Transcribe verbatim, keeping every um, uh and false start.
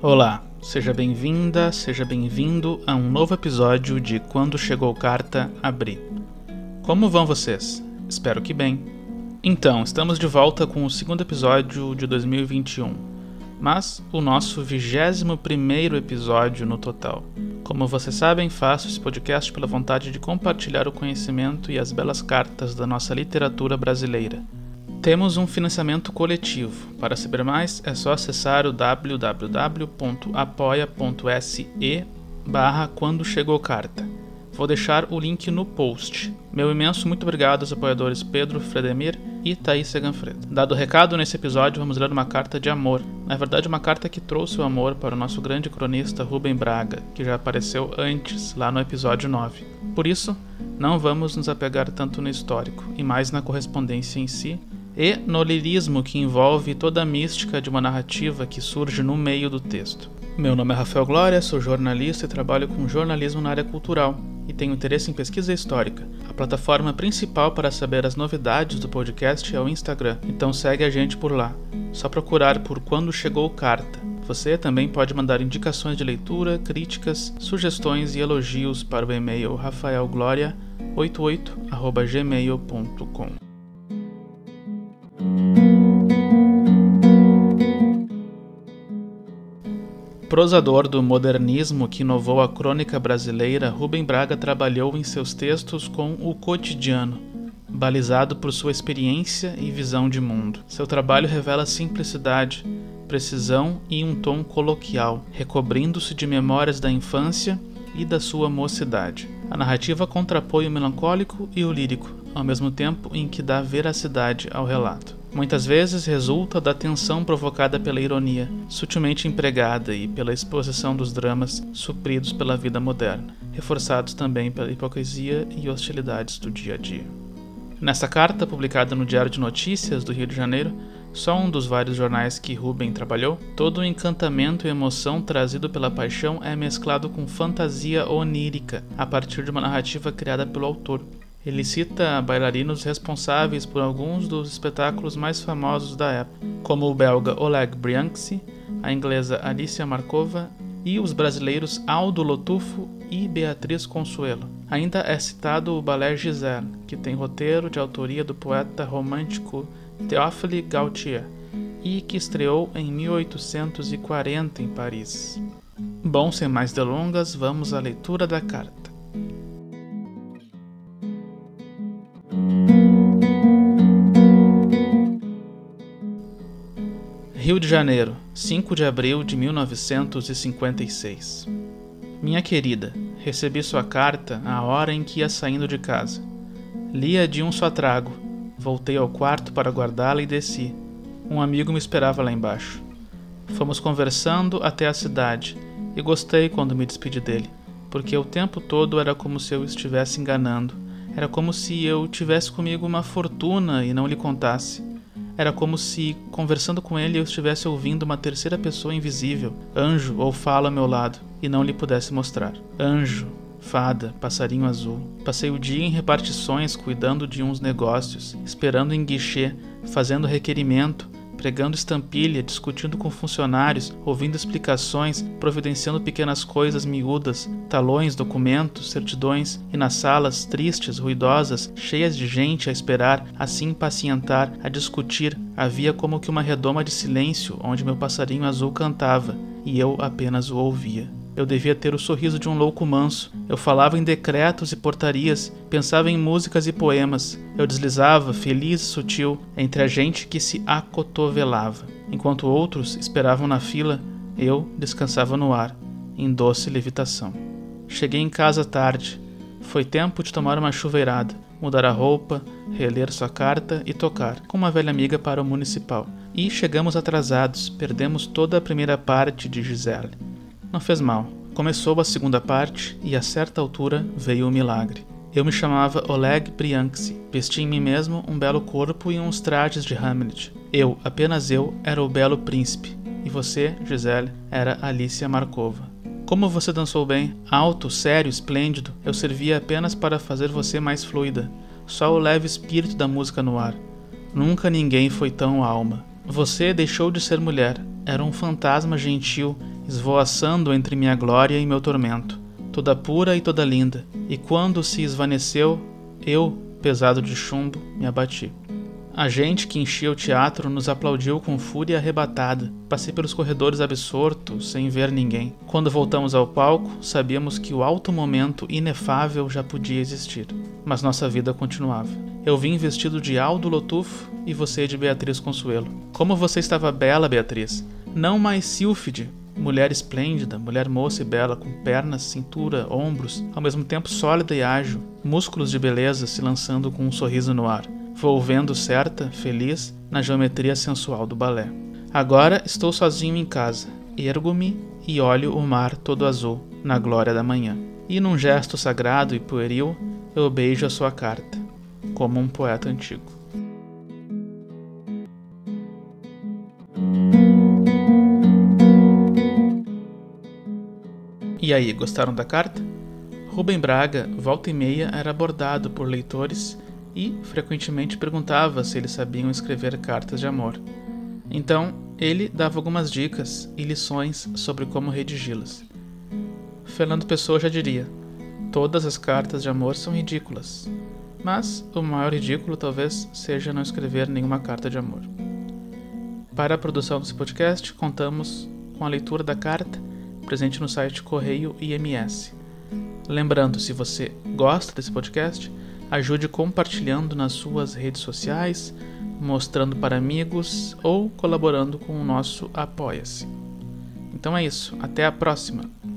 Olá, seja bem-vinda, seja bem-vindo a um novo episódio de Quando Chegou Carta, Abri. Como vão vocês? Espero que bem. Então, estamos de volta com o segundo episódio de dois mil e vinte e um, mas o nosso vigésimo primeiro episódio no total. Como vocês sabem, faço esse podcast pela vontade de compartilhar o conhecimento e as belas cartas da nossa literatura brasileira. Temos um financiamento coletivo. Para saber mais, é só acessar o w w w ponto apoia ponto s e barra quando chegou carta. Vou deixar o link no post. Meu imenso muito obrigado aos apoiadores Pedro Fredemir e Thaís Seganfredo. Dado o recado, nesse episódio vamos ler uma carta de amor. Na verdade, uma carta que trouxe o amor para o nosso grande cronista Rubem Braga, que já apareceu antes, lá no episódio nove. Por isso, não vamos nos apegar tanto no histórico, e mais na correspondência em si, e no lirismo que envolve toda a mística de uma narrativa que surge no meio do texto. Meu nome é Rafael Glória, sou jornalista e trabalho com jornalismo na área cultural e tenho interesse em pesquisa histórica. A plataforma principal para saber as novidades do podcast é o Instagram, então segue a gente por lá. Só procurar por Quando Chegou Carta. Você também pode mandar indicações de leitura, críticas, sugestões e elogios para o e-mail rafael gloria oitenta e oito arroba gmail ponto com. Prosador do modernismo que inovou a crônica brasileira, Rubem Braga trabalhou em seus textos com o cotidiano, balizado por sua experiência e visão de mundo. Seu trabalho revela simplicidade, precisão e um tom coloquial, recobrindo-se de memórias da infância e da sua mocidade. A narrativa contrapõe o melancólico e o lírico, ao mesmo tempo em que dá veracidade ao relato. Muitas vezes resulta da tensão provocada pela ironia, sutilmente empregada, e pela exposição dos dramas supridos pela vida moderna, reforçados também pela hipocrisia e hostilidades do dia a dia. Nessa carta, publicada no Diário de Notícias do Rio de Janeiro, só um dos vários jornais que Rubem trabalhou, todo o encantamento e emoção trazido pela paixão é mesclado com fantasia onírica, a partir de uma narrativa criada pelo autor. Ele cita bailarinos responsáveis por alguns dos espetáculos mais famosos da época, como o belga Oleg Brianczy, a inglesa Alicia Markova e os brasileiros Aldo Lotufo e Beatriz Consuelo. Ainda é citado o balé Giselle, que tem roteiro de autoria do poeta romântico Théophile Gautier e que estreou em mil oitocentos e quarenta em Paris. Bom, sem mais delongas, vamos à leitura da carta. Rio de Janeiro, cinco de abril de mil novecentos e cinquenta e seis. Minha querida, recebi sua carta à hora em que ia saindo de casa. Li-a de um só trago. Voltei ao quarto para guardá-la e desci. Um amigo me esperava lá embaixo. Fomos conversando até a cidade e gostei quando me despedi dele, porque o tempo todo era como se eu estivesse enganando. Era como se eu tivesse comigo uma fortuna e não lhe contasse. Era como se, conversando com ele, eu estivesse ouvindo uma terceira pessoa invisível, anjo ou fala ao meu lado, e não lhe pudesse mostrar. Anjo, fada, passarinho azul. Passei o dia em repartições, cuidando de uns negócios, esperando em guichê, fazendo requerimento, pregando estampilha, discutindo com funcionários, ouvindo explicações, providenciando pequenas coisas miúdas, talões, documentos, certidões, e nas salas tristes, ruidosas, cheias de gente a esperar, a se impacientar, a discutir, havia como que uma redoma de silêncio onde meu passarinho azul cantava, e eu apenas o ouvia. Eu devia ter o sorriso de um louco manso. Eu falava em decretos e portarias, pensava em músicas e poemas. Eu deslizava, feliz e sutil, entre a gente que se acotovelava. Enquanto outros esperavam na fila, eu descansava no ar, em doce levitação. Cheguei em casa tarde. Foi tempo de tomar uma chuveirada, mudar a roupa, reler sua carta e tocar, com uma velha amiga, para o municipal. E chegamos atrasados, perdemos toda a primeira parte de Giselle. Não fez mal. Começou a segunda parte e a certa altura veio o milagre. Eu me chamava Oleg Brianczy. Vesti em mim mesmo um belo corpo e uns trajes de Hamlet. Eu, apenas eu, era o belo príncipe. E você, Giselle, era Alicia Markova. Como você dançou bem, alto, sério, esplêndido, eu servia apenas para fazer você mais fluida. Só o leve espírito da música no ar. Nunca ninguém foi tão alma. Você deixou de ser mulher. Era um fantasma gentil, esvoaçando entre minha glória e meu tormento, toda pura e toda linda, e quando se esvaneceu, eu, pesado de chumbo, me abati. A gente que enchia o teatro nos aplaudiu com fúria arrebatada. Passei pelos corredores absorto, sem ver ninguém. Quando voltamos ao palco, sabíamos que o alto momento inefável já podia existir. Mas nossa vida continuava. Eu vim vestido de Aldo Lotufo e você de Beatriz Consuelo. Como você estava bela, Beatriz! Não mais sílfide, mulher esplêndida, mulher moça e bela, com pernas, cintura, ombros, ao mesmo tempo sólida e ágil, músculos de beleza se lançando com um sorriso no ar. Volvendo certa, feliz, na geometria sensual do balé. Agora estou sozinho em casa, ergo-me e olho o mar todo azul, na glória da manhã. E num gesto sagrado e pueril, eu beijo a sua carta, como um poeta antigo. E aí, gostaram da carta? Rubem Braga, volta e meia, era abordado por leitores e frequentemente perguntava se eles sabiam escrever cartas de amor. Então, ele dava algumas dicas e lições sobre como redigi-las. Fernando Pessoa já diria: todas as cartas de amor são ridículas, mas o maior ridículo talvez seja não escrever nenhuma carta de amor. Para a produção desse podcast, contamos com a leitura da carta presente no site Correio I M S. Lembrando, se você gosta desse podcast, ajude compartilhando nas suas redes sociais, mostrando para amigos ou colaborando com o nosso Apoia-se. Então é isso, até a próxima!